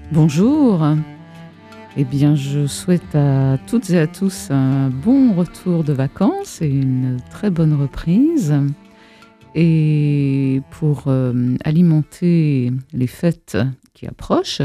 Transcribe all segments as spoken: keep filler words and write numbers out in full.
Bonjour, eh bien je souhaite à toutes et à tous un bon retour de vacances et une très bonne reprise. Et pour euh, alimenter les fêtes qui approchent,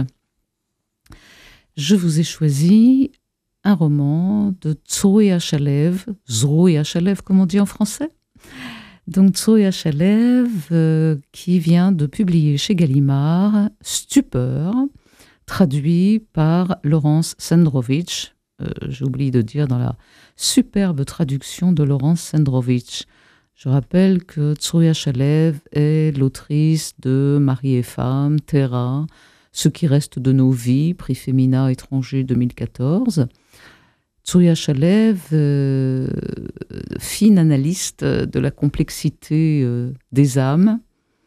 je vous ai choisi un roman de Zruia Shalev, Zruia Shalev comme on dit en français. Donc Zruia Shalev euh, qui vient de publier chez Gallimard Stupeur, traduit par Laurence Sendrovitch. Euh, j'ai oublié de dire dans la superbe traduction de Laurence Sendrovitch. Je rappelle que Zruia Shalev est l'autrice de Mari et femme, Terra, Ce qui reste de nos vies, prix Femina étranger deux mille quatorze. Zruia Shalev, euh, fine analyste de la complexité euh, des âmes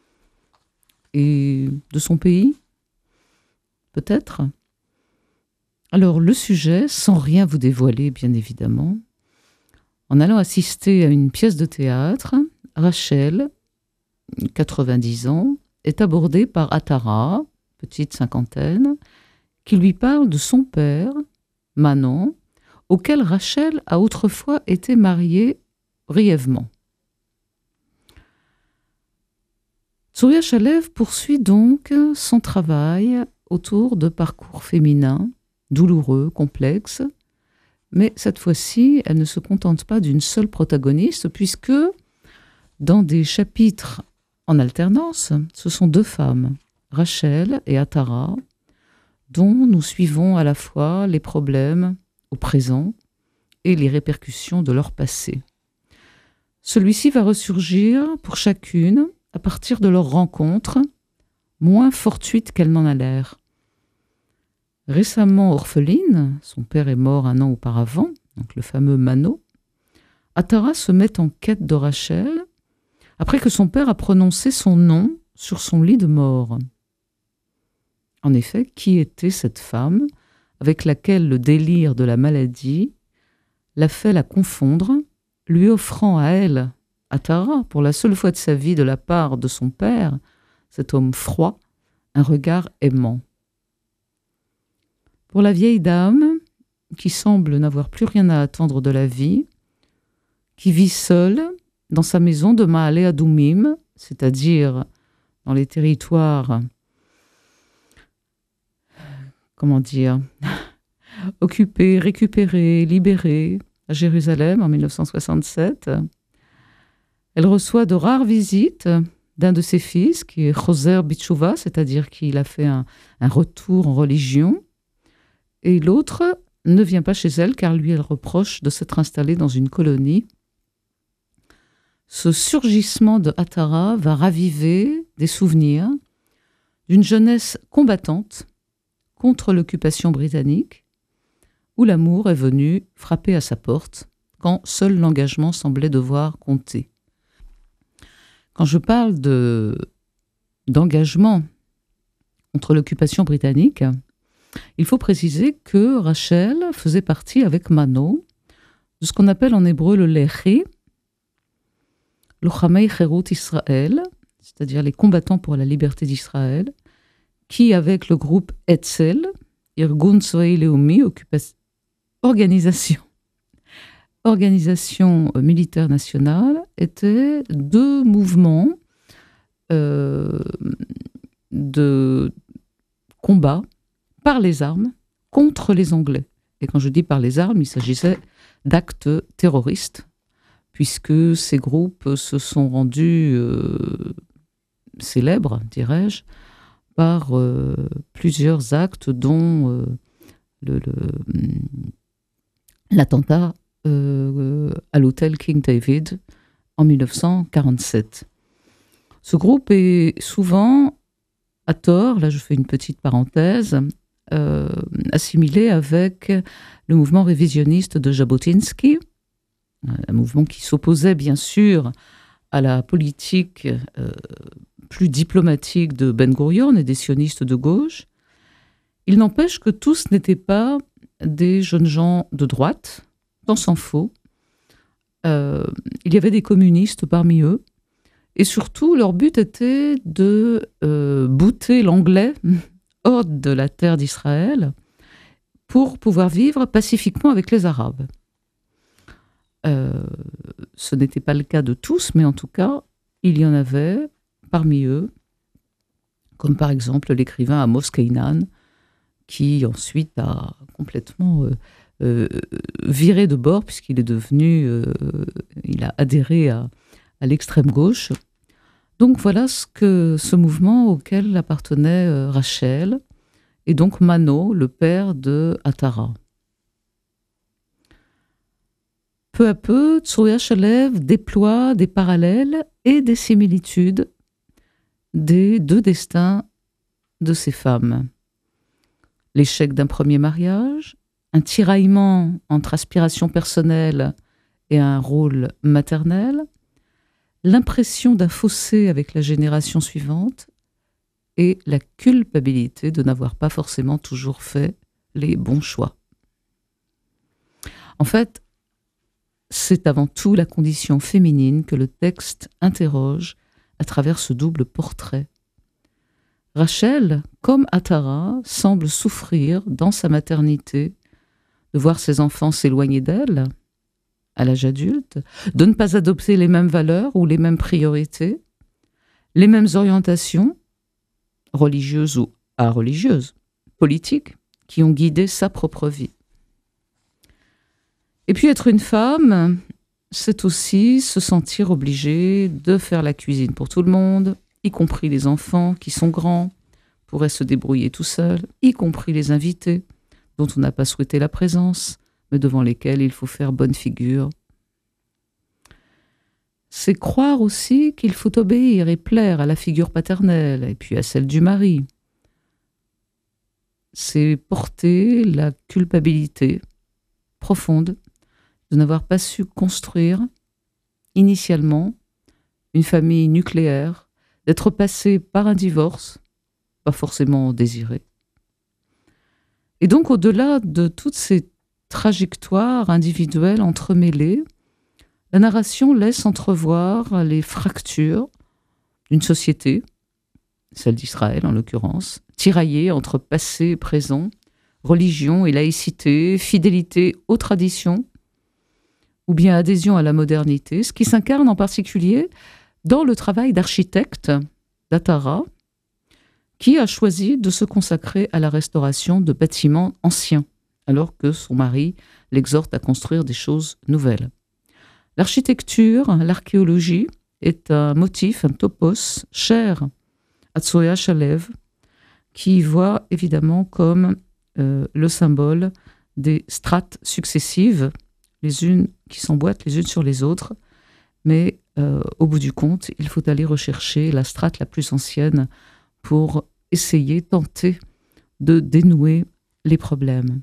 et de son pays, peut-être. Alors, le sujet, sans rien vous dévoiler, bien évidemment, en allant assister à une pièce de théâtre, Rachel, quatre-vingt-dix ans, est abordée par Atara, petite cinquantaine, qui lui parle de son père, Manon, auquel Rachel a autrefois été mariée brièvement. Zruia Shalev poursuit donc son travail autour de parcours féminins, douloureux, complexes, mais cette fois-ci, elle ne se contente pas d'une seule protagoniste, puisque dans des chapitres en alternance, ce sont deux femmes, Rachel et Atara, dont nous suivons à la fois les problèmes au présent et les répercussions de leur passé. Celui-ci va ressurgir pour chacune à partir de leur rencontre, moins fortuite qu'elle n'en a l'air. Récemment orpheline, son père est mort un an auparavant, donc le fameux Mano, Atara se met en quête de Rachel après que son père a prononcé son nom sur son lit de mort. En effet, qui était cette femme avec laquelle le délire de la maladie l'a fait la confondre, lui offrant à elle, Atara, pour la seule fois de sa vie de la part de son père, cet homme froid, un regard aimant. Pour la vieille dame, qui semble n'avoir plus rien à attendre de la vie, qui vit seule dans sa maison de Maale Adumim, c'est-à-dire dans les territoires, comment dire, occupés, récupérés, libérés à Jérusalem en mille neuf cent soixante-sept. Elle reçoit de rares visites d'un de ses fils, qui est Choser Bitchouva, c'est-à-dire qu'il a fait un, un retour en religion. Et l'autre ne vient pas chez elle car lui, elle reproche de s'être installée dans une colonie. Ce surgissement de Atara va raviver des souvenirs d'une jeunesse combattante contre l'occupation britannique, où l'amour est venu frapper à sa porte quand seul l'engagement semblait devoir compter. Quand je parle de, d'engagement contre l'occupation britannique, il faut préciser que Rachel faisait partie avec Mano de ce qu'on appelle en hébreu le Lechi, Lochamei Cherut Israël, c'est-à-dire les combattants pour la liberté d'Israël, qui, avec le groupe Etzel, Irgun Tzvai Leumi, organisation, organisation militaire nationale, étaient deux mouvements euh, de combat par les armes contre les Anglais. Et quand je dis par les armes, il s'agissait d'actes terroristes, puisque ces groupes se sont rendus euh, célèbres, dirais-je, par euh, plusieurs actes, dont euh, le, le, l'attentat euh, à l'hôtel King David en mille neuf cent quarante-sept. Ce groupe est souvent, à tort, là je fais une petite parenthèse, euh, assimilé avec le mouvement révisionniste de Jabotinsky, un mouvement qui s'opposait bien sûr à la politique euh, plus diplomatique de Ben Gurion et des sionistes de gauche. Il n'empêche que tous n'étaient pas des jeunes gens de droite, tant s'en faut. Euh, il y avait des communistes parmi eux, et surtout leur but était de euh, bouter l'anglais hors de la terre d'Israël pour pouvoir vivre pacifiquement avec les Arabes. Euh, ce n'était pas le cas de tous, mais en tout cas, il y en avait parmi eux, comme par exemple l'écrivain Amos Keinan, qui ensuite a complètement euh, euh, viré de bord, puisqu'il est devenu, euh, il a adhéré à, à l'extrême gauche. Donc voilà ce, que, ce mouvement auquel appartenait euh, Rachel, et donc Mano, le père de Atara. Peu à peu, Tsurya Shalev déploie des parallèles et des similitudes des deux destins de ces femmes. L'échec d'un premier mariage, un tiraillement entre aspiration personnelle et un rôle maternel, l'impression d'un fossé avec la génération suivante et la culpabilité de n'avoir pas forcément toujours fait les bons choix. En fait, c'est avant tout la condition féminine que le texte interroge à travers ce double portrait. Rachel, comme Atara, semble souffrir dans sa maternité de voir ses enfants s'éloigner d'elle à l'âge adulte, de ne pas adopter les mêmes valeurs ou les mêmes priorités, les mêmes orientations, religieuses ou areligieuses, politiques, qui ont guidé sa propre vie. Et puis être une femme, c'est aussi se sentir obligée de faire la cuisine pour tout le monde, y compris les enfants qui sont grands, pourraient se débrouiller tout seuls, y compris les invités, dont on n'a pas souhaité la présence, mais devant lesquels il faut faire bonne figure. C'est croire aussi qu'il faut obéir et plaire à la figure paternelle, et puis à celle du mari. C'est porter la culpabilité profonde de n'avoir pas su construire initialement une famille nucléaire, d'être passé par un divorce, pas forcément désiré. Et donc, au-delà de toutes ces trajectoires individuelles entremêlées, la narration laisse entrevoir les fractures d'une société, celle d'Israël en l'occurrence, tiraillée entre passé et présent, religion et laïcité, fidélité aux traditions, ou bien adhésion à la modernité, ce qui s'incarne en particulier dans le travail d'architecte d'Atara, qui a choisi de se consacrer à la restauration de bâtiments anciens, alors que son mari l'exhorte à construire des choses nouvelles. L'architecture, l'archéologie est un motif, un topos cher à Tsurya Shalev, qui y voit évidemment comme euh, le symbole des strates successives, les unes qui s'emboîtent les unes sur les autres, mais euh, au bout du compte, il faut aller rechercher la strate la plus ancienne pour essayer, tenter de dénouer les problèmes.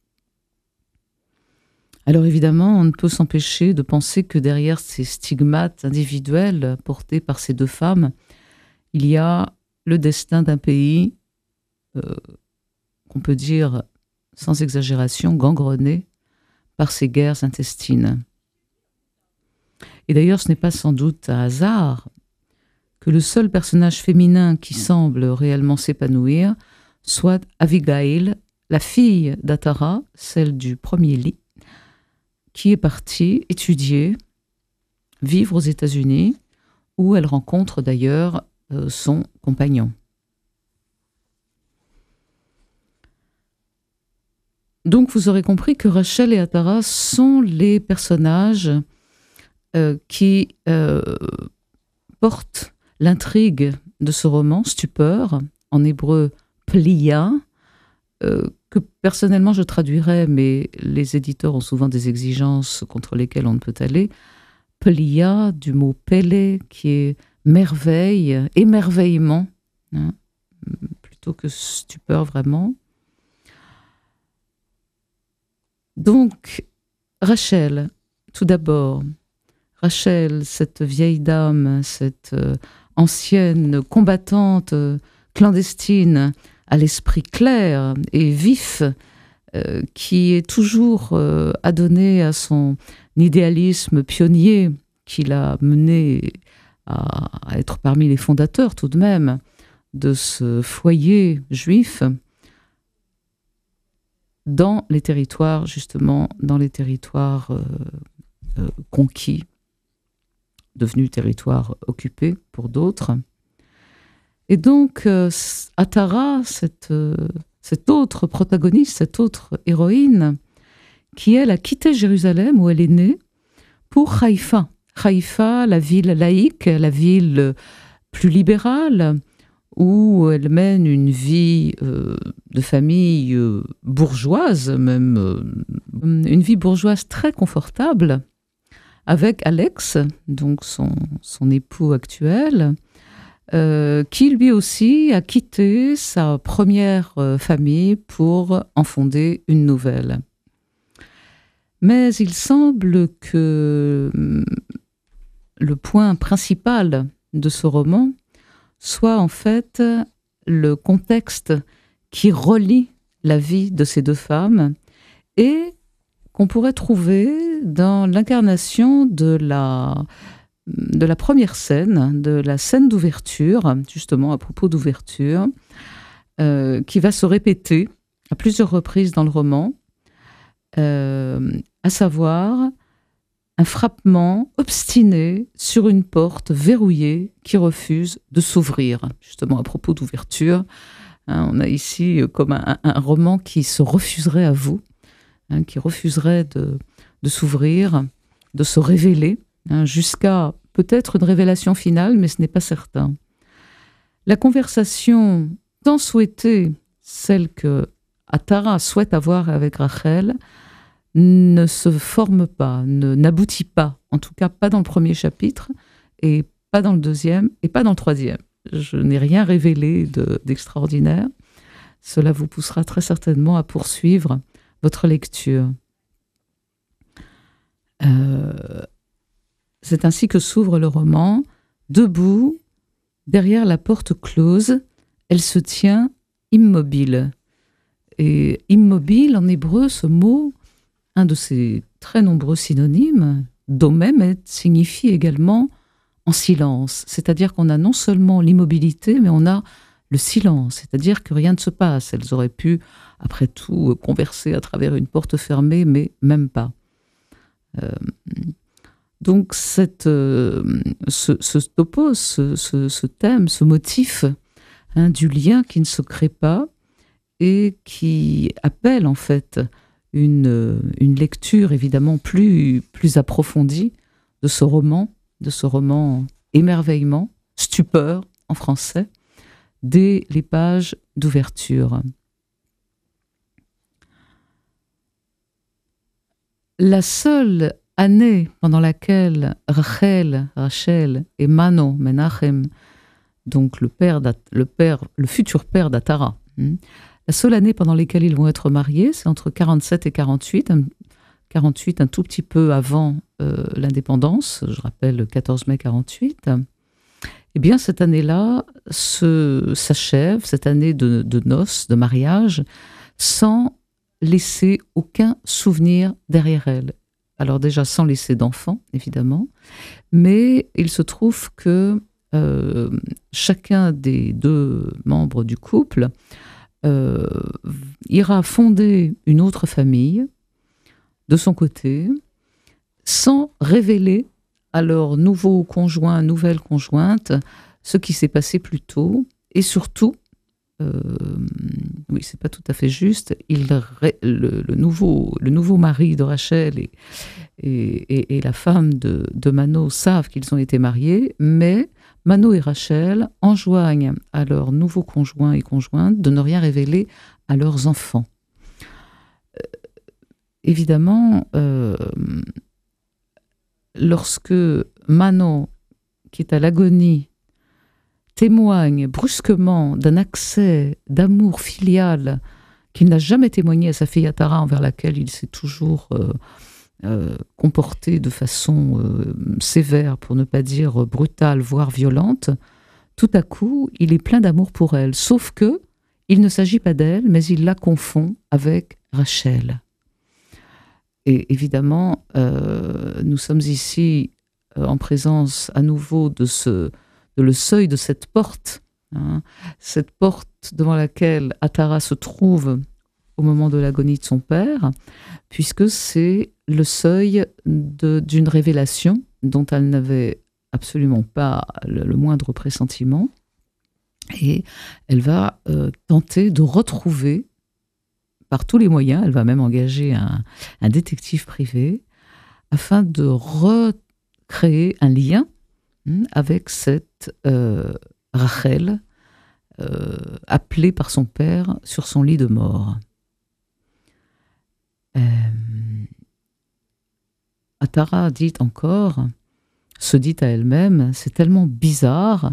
Alors évidemment, on ne peut s'empêcher de penser que derrière ces stigmates individuels portés par ces deux femmes, il y a le destin d'un pays euh, qu'on peut dire, sans exagération, gangrené par ces guerres intestines. Et d'ailleurs, ce n'est pas sans doute un hasard que le seul personnage féminin qui semble réellement s'épanouir soit Abigail, la fille d'Atara, celle du premier lit, qui est partie étudier, vivre aux États-Unis, où elle rencontre d'ailleurs euh, son compagnon. Donc vous aurez compris que Rachel et Atara sont les personnages euh, qui euh, portent l'intrigue de ce roman, Stupeur, en hébreu Pliya, euh, que personnellement je traduirais, mais les éditeurs ont souvent des exigences contre lesquelles on ne peut aller. Pliya, du mot Pélé, qui est merveille, émerveillement, hein, plutôt que stupeur vraiment. Donc, Rachel, tout d'abord, Rachel, cette vieille dame, cette euh, ancienne combattante euh, clandestine, à l'esprit clair et vif, euh, qui est toujours euh, adonnée à son idéalisme pionnier, qui l'a menée à, à être parmi les fondateurs tout de même de ce foyer juif dans les territoires, justement, dans les territoires euh, euh, conquis, devenus territoires occupés pour d'autres. Et donc, euh, Atara, cette, euh, cette autre protagoniste, cette autre héroïne, qui, elle, a quitté Jérusalem, où elle est née, pour Haïfa. Haïfa, la ville laïque, la ville plus libérale, où elle mène une vie euh, de famille euh, bourgeoise, même euh, une vie bourgeoise très confortable, avec Alex, donc son, son époux actuel, euh, qui lui aussi a quitté sa première euh, famille pour en fonder une nouvelle. Mais il semble que hum, le point principal de ce roman soit en fait le contexte qui relie la vie de ces deux femmes et qu'on pourrait trouver dans l'incarnation de la, de la première scène, de la scène d'ouverture, justement à propos d'ouverture, euh, qui va se répéter à plusieurs reprises dans le roman, euh, à savoir un frappement obstiné sur une porte verrouillée qui refuse de s'ouvrir. Justement, à propos d'ouverture, hein, on a ici comme un, un roman qui se refuserait à vous, hein, qui refuserait de, de s'ouvrir, de se révéler, hein, jusqu'à peut-être une révélation finale, mais ce n'est pas certain. La conversation tant souhaitée, celle que Atara souhaite avoir avec Rachel, ne se forme pas, ne, n'aboutit pas, en tout cas pas dans le premier chapitre, et pas dans le deuxième, et pas dans le troisième. Je n'ai rien révélé de, d'extraordinaire. Cela vous poussera très certainement à poursuivre votre lecture. Euh, c'est ainsi que s'ouvre le roman. Debout, derrière la porte close, elle se tient immobile. Et immobile, en hébreu, ce mot, un de ses très nombreux synonymes, domem, signifie également en silence. C'est-à-dire qu'on a non seulement l'immobilité, mais on a le silence. C'est-à-dire que rien ne se passe. Elles auraient pu, après tout, converser à travers une porte fermée, mais même pas. Euh, donc, cette, euh, ce, ce topos, ce, ce, ce thème, ce motif, hein, du lien qui ne se crée pas et qui appelle, en fait, Une, une lecture évidemment plus, plus approfondie de ce roman, de ce roman émerveillement, stupeur en français, dès les pages d'ouverture. La seule année pendant laquelle Rachel, Rachel et Mano, Menachem, donc le, père le, père, le futur père d'Atara, hein, la seule année pendant laquelle ils vont être mariés, c'est entre quarante-sept et quarante-huit, un, quarante-huit un tout petit peu avant euh, l'indépendance, je rappelle quatorze mai quarante-huit. Eh bien, cette année-là se, s'achève, cette année de, de noces, de mariage, sans laisser aucun souvenir derrière elle. Alors déjà, sans laisser d'enfants, évidemment, mais il se trouve que euh, chacun des deux membres du couple Euh, ira fonder une autre famille de son côté, sans révéler à leur nouveau conjoint, nouvelle conjointe, ce qui s'est passé plus tôt, et surtout, euh, oui, c'est pas tout à fait juste, il, le, le, nouveau, le nouveau mari de Rachel et, et, et, et la femme de, de Mano savent qu'ils ont été mariés, mais Mano et Rachel enjoignent à leurs nouveaux conjoints et conjointes de ne rien révéler à leurs enfants. Euh, évidemment, euh, lorsque Mano, qui est à l'agonie, témoigne brusquement d'un accès d'amour filial qu'il n'a jamais témoigné à sa fille Atara, envers laquelle il s'est toujours euh, euh, comporté de façon euh, sévère, pour ne pas dire brutale, voire violente, tout à coup, il est plein d'amour pour elle. Sauf que il ne s'agit pas d'elle, mais il la confond avec Rachel. Et évidemment, euh, nous sommes ici euh, en présence à nouveau de ce... de le seuil de cette porte hein, cette porte devant laquelle Atara se trouve au moment de l'agonie de son père, puisque c'est le seuil de, d'une révélation dont elle n'avait absolument pas le, le moindre pressentiment. Et elle va euh, tenter de retrouver, par tous les moyens, elle va même engager un, un détective privé, afin de recréer un lien hein, avec cette euh, Rachel, euh, appelée par son père sur son lit de mort. Euh, Atara dit encore, se dit à elle-même, c'est tellement bizarre.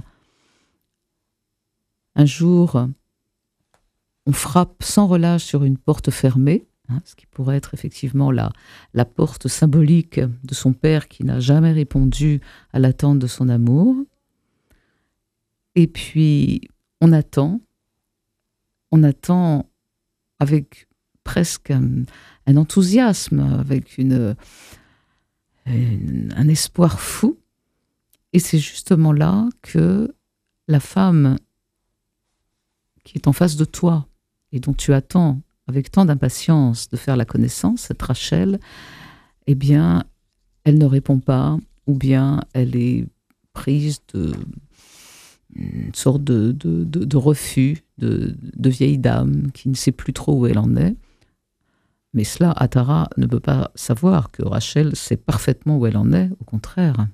Un jour, on frappe sans relâche sur une porte fermée, hein, ce qui pourrait être effectivement la, la porte symbolique de son père qui n'a jamais répondu à l'attente de son amour. Et puis, on attend, on attend avec presque un, un enthousiasme, avec une, une, un espoir fou. Et c'est justement là que la femme qui est en face de toi et dont tu attends avec tant d'impatience de faire la connaissance, cette Rachel, eh bien, elle ne répond pas, ou bien elle est prise de une sorte de, de, de, de refus de, de vieille dame qui ne sait plus trop où elle en est. Mais cela, Atara ne peut pas savoir que Rachel sait parfaitement où elle en est, au contraire.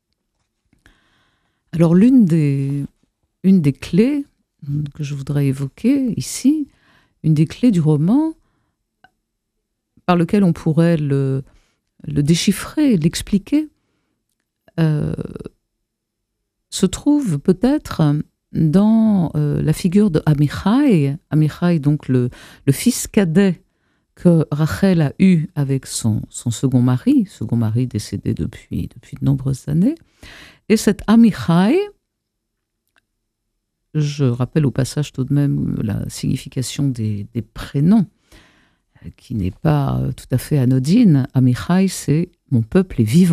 Alors, l'une des, une des clés que je voudrais évoquer ici, une des clés du roman, par lequel on pourrait le, le déchiffrer, l'expliquer, euh, se trouve peut-être dans euh, la figure de Amichai, Amichai donc le, le fils cadet que Rachel a eu avec son, son second mari, second mari décédé depuis, depuis de nombreuses années. Et cet Amichai, je rappelle au passage tout de même la signification des, des prénoms, qui n'est pas tout à fait anodine. Amichai, c'est « mon peuple est vivant ».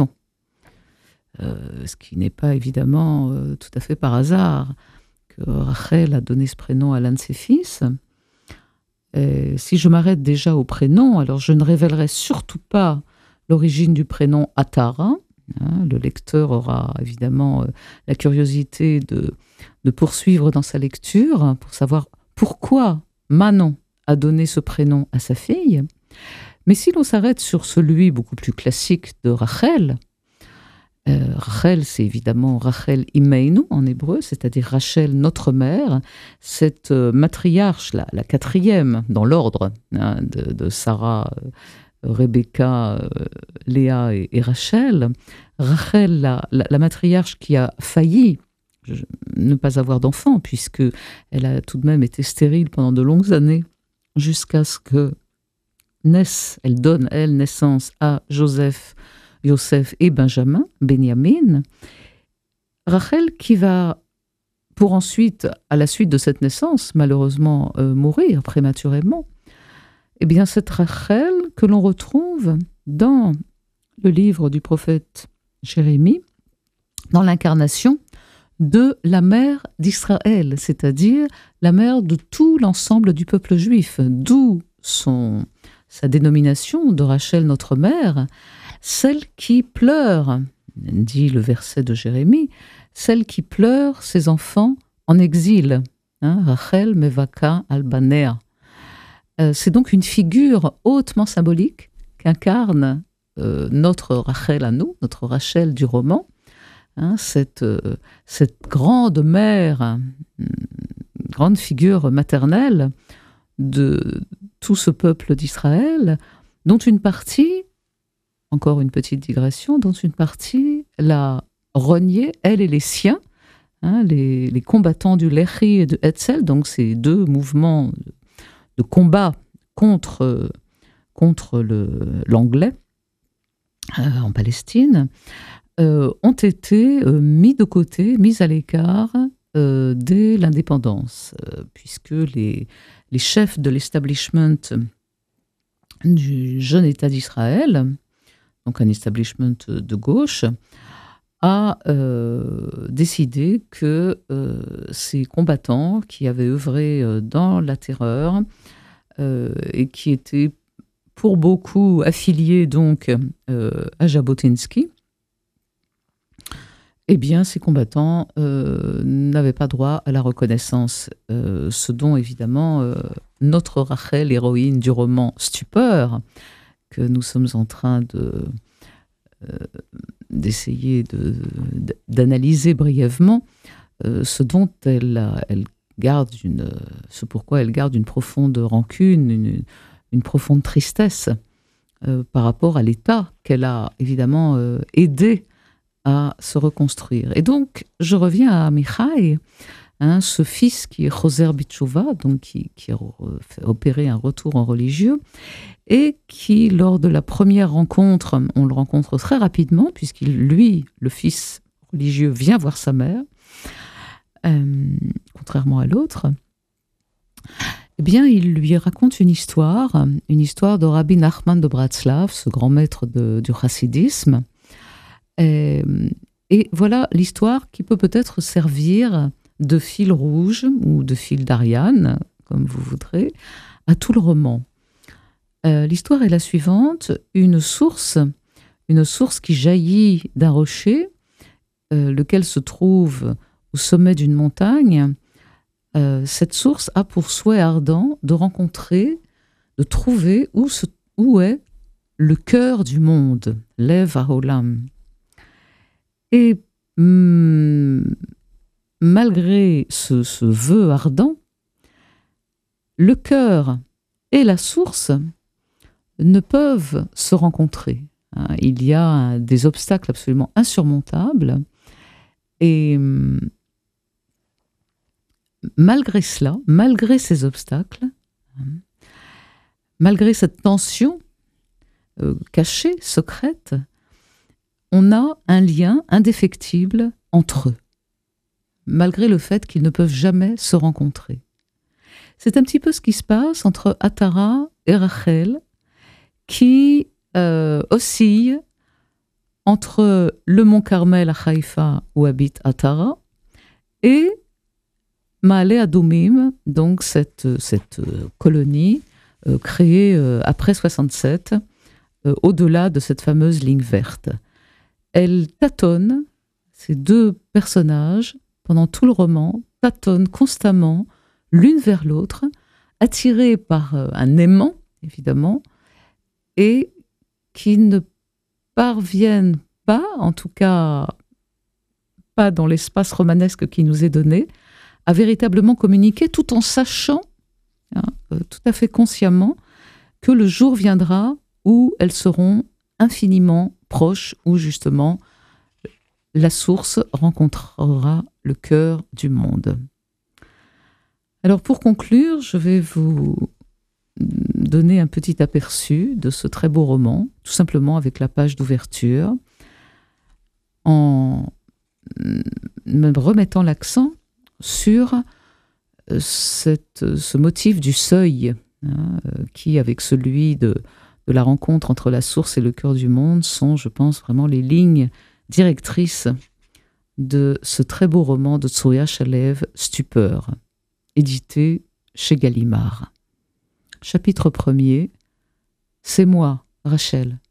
Euh, ce qui n'est pas évidemment euh, tout à fait par hasard que Rachel a donné ce prénom à l'un de ses fils. Et si je m'arrête déjà au prénom, alors je ne révélerai surtout pas l'origine du prénom Atara. Hein, le lecteur aura évidemment euh, la curiosité de, de poursuivre dans sa lecture pour savoir pourquoi Manon a donné ce prénom à sa fille. Mais si l'on s'arrête sur celui beaucoup plus classique de Rachel, Euh, Rachel, c'est évidemment Rachel Imeinu en hébreu, c'est-à-dire Rachel, notre mère, cette euh, matriarche, la, la quatrième dans l'ordre hein, de, de Sarah, euh, Rebecca, euh, Léa et, et Rachel. Rachel, la, la, la matriarche qui a failli je, ne pas avoir d'enfant, puisqu'elle a tout de même été stérile pendant de longues années, jusqu'à ce que naisse, elle donne, elle, naissance à Joseph, Yosef et Benjamin, Benjamin, Rachel qui va, pour ensuite, à la suite de cette naissance, malheureusement euh, mourir prématurément, eh bien cette Rachel que l'on retrouve dans le livre du prophète Jérémie, dans l'incarnation de la mère d'Israël, c'est-à-dire la mère de tout l'ensemble du peuple juif, d'où son, sa dénomination de Rachel, notre mère, celle qui pleure, dit le verset de Jérémie, celle qui pleure ses enfants en exil. Hein, Rachel mevaka albanea. Euh, c'est donc une figure hautement symbolique qu'incarne euh, notre Rachel à nous, notre Rachel du roman. Hein, cette, euh, cette grande mère, hein, grande figure maternelle de tout ce peuple d'Israël, dont une partie, encore une petite digression, dont une partie l'a renié, elle et les siens, hein, les, les combattants du Lehi et de Hetzel, donc ces deux mouvements de, de combat contre, contre le, l'anglais euh, en Palestine, euh, ont été euh, mis de côté, mis à l'écart euh, dès l'indépendance, euh, puisque les, les chefs de l'establishment du jeune État d'Israël, donc un establishment de gauche, a euh, décidé que euh, ces combattants qui avaient œuvré euh, dans la terreur euh, et qui étaient pour beaucoup affiliés donc euh, à Jabotinsky, eh bien, ces combattants euh, n'avaient pas droit à la reconnaissance, euh, ce dont évidemment euh, notre Rachel, héroïne du roman Stupeur, que nous sommes en train de, euh, d'essayer de, d'analyser brièvement, euh, ce dont elle, elle garde une, ce pourquoi elle garde une profonde rancune, une, une profonde tristesse euh, par rapport à l'État qu'elle a évidemment euh, aidé à se reconstruire. Et donc, je reviens à Michai, hein, ce fils qui est Choser Bitchouva, donc qui, qui a fait opérer un retour en religieux, et qui, lors de la première rencontre, on le rencontre très rapidement, puisqu'il, lui, le fils religieux, vient voir sa mère, euh, contrairement à l'autre, eh bien, il lui raconte une histoire, une histoire de Rabbi Nachman de Bratslav, ce grand maître de, du chassidisme. Et, et voilà l'histoire qui peut peut-être servir de fil rouge ou de fil d'Ariane, comme vous voudrez, à tout le roman. Euh, l'histoire est la suivante. Une source, une source qui jaillit d'un rocher, euh, lequel se trouve au sommet d'une montagne. Euh, cette source a pour souhait ardent de rencontrer, de trouver où, se, où est le cœur du monde, Lev HaOlam. Et hum, malgré ce, ce vœu ardent, le cœur et la source ne peuvent se rencontrer. Il y a des obstacles absolument insurmontables. Et hum, malgré cela, malgré ces obstacles, malgré cette tension euh, cachée, secrète, on a un lien indéfectible entre eux, malgré le fait qu'ils ne peuvent jamais se rencontrer. C'est un petit peu ce qui se passe entre Atara et Rachel, qui euh, oscillent entre le mont Carmel à Haïfa, où habite Atara, et Maale Adumim, donc cette, cette colonie euh, créée euh, après soixante-sept, euh, au-delà de cette fameuse ligne verte. Elle tâtonne, ces deux personnages, pendant tout le roman, tâtonnent constamment l'une vers l'autre, attirés par un aimant, évidemment, et qui ne parviennent pas, en tout cas pas dans l'espace romanesque qui nous est donné, à véritablement communiquer, tout en sachant, hein, tout à fait consciemment, que le jour viendra où elles seront infiniment proches, où justement la source rencontrera le cœur du monde. Alors pour conclure, je vais vous donner un petit aperçu de ce très beau roman, tout simplement avec la page d'ouverture, en me remettant l'accent sur cette, ce motif du seuil, hein, qui, avec celui de, de la rencontre entre la source et le cœur du monde, sont, je pense, vraiment les lignes directrices de ce très beau roman de Tsurya Shalev, Stupeur, édité chez Gallimard. Chapitre premier. C'est moi, Rachel.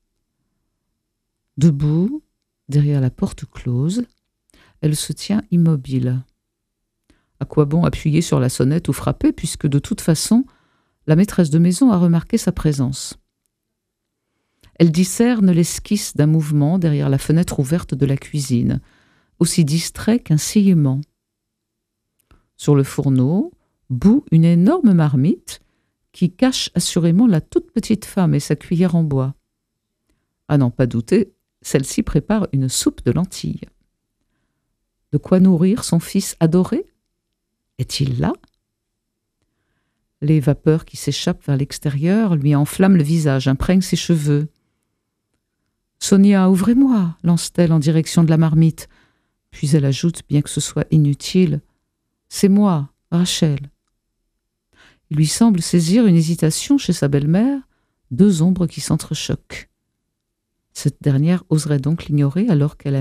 Debout, derrière la porte close, elle se tient immobile. À quoi bon appuyer sur la sonnette ou frapper, puisque de toute façon, la maîtresse de maison a remarqué sa présence. Elle discerne l'esquisse d'un mouvement derrière la fenêtre ouverte de la cuisine, aussi distrait qu'un sillement. Sur le fourneau, bout une énorme marmite qui cache assurément la toute petite femme et sa cuillère en bois. À n'en pas douter, celle-ci prépare une soupe de lentilles. De quoi nourrir son fils adoré? Est-il là? Les vapeurs qui s'échappent vers l'extérieur lui enflamment le visage, imprègnent ses cheveux. « Sonia, ouvrez-moi » lance-t-elle en direction de la marmite. Puis elle ajoute, bien que ce soit inutile, « C'est moi, Rachel. » Il lui semble saisir une hésitation chez sa belle-mère, deux ombres qui s'entrechoquent. Cette dernière oserait donc l'ignorer alors qu'elle a